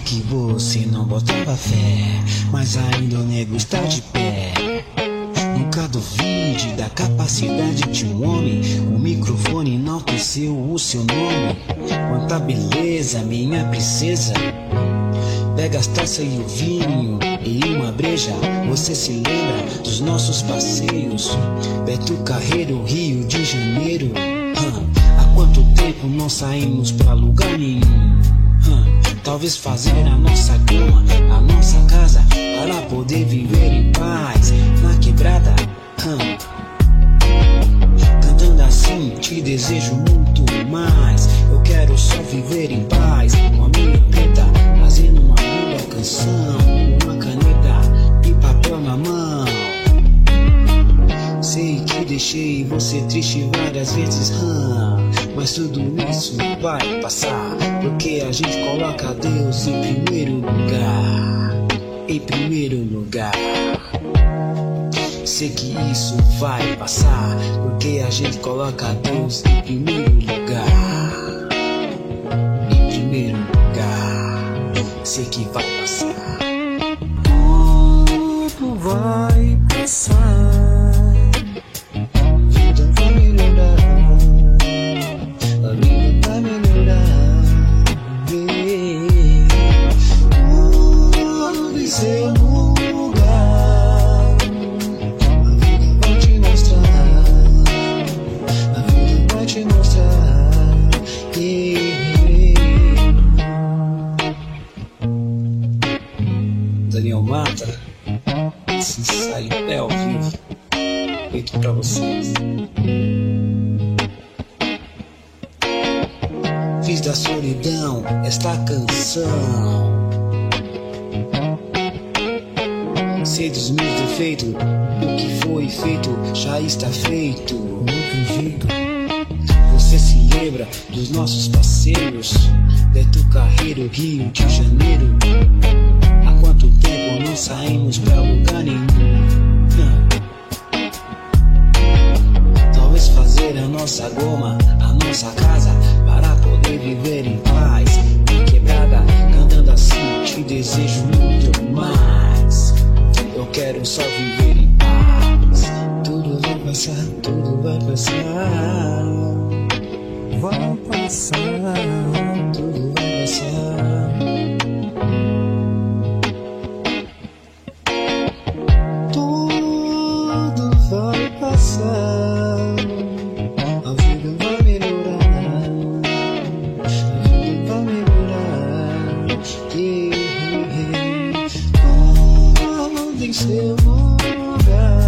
que você não botava fé, mas ainda o nego está de pé. Nunca duvide da capacidade de um homem. O microfone enalteceu o seu nome. Quanta beleza, minha princesa. Pega as taças e o vinho e uma breja. Você se lembra dos nossos passeios? Beto Carreiro, Rio de Janeiro. Há quanto tempo não saímos pra lugar nenhum? Talvez fazer a nossa cama, a nossa casa, para poder viver em paz na quebrada. Cantando assim, te desejo muito mais. Eu quero só viver em paz, com a minha preta, fazendo uma boa canção, uma caneta e papel na mão. Sei que deixei você triste várias vezes, mas tudo isso vai passar, porque a gente coloca Deus em primeiro lugar. Em primeiro lugar. Sei que isso vai passar, porque a gente coloca Deus em primeiro lugar. Em primeiro lugar. Sei que vai passar. Tudo vai passar. Seu lugar, a vida vai te mostrar, a vida vai te mostrar. Daniel Mata, esse ensaio é ao vivo, feito pra vocês. Fiz da solidão esta canção. Sei dos meus defeitos, o que foi feito já está feito. Não tem jeito. Você se lembra dos nossos parceiros? Beto Carreiro, Rio de Janeiro. Há quanto tempo não saímos pra lugar nenhum? Talvez fazer a nossa goma, a nossa casa, para poder viver em paz. Em quebrada, cantando assim, te desejo muito mais. Eu quero só viver em paz. Tudo vai passar, tudo vai passar. Vai passar. Tudo vai passar. Tudo vai passar. A vida vai melhorar. A vida vai melhorar. Tudo em seu lugar.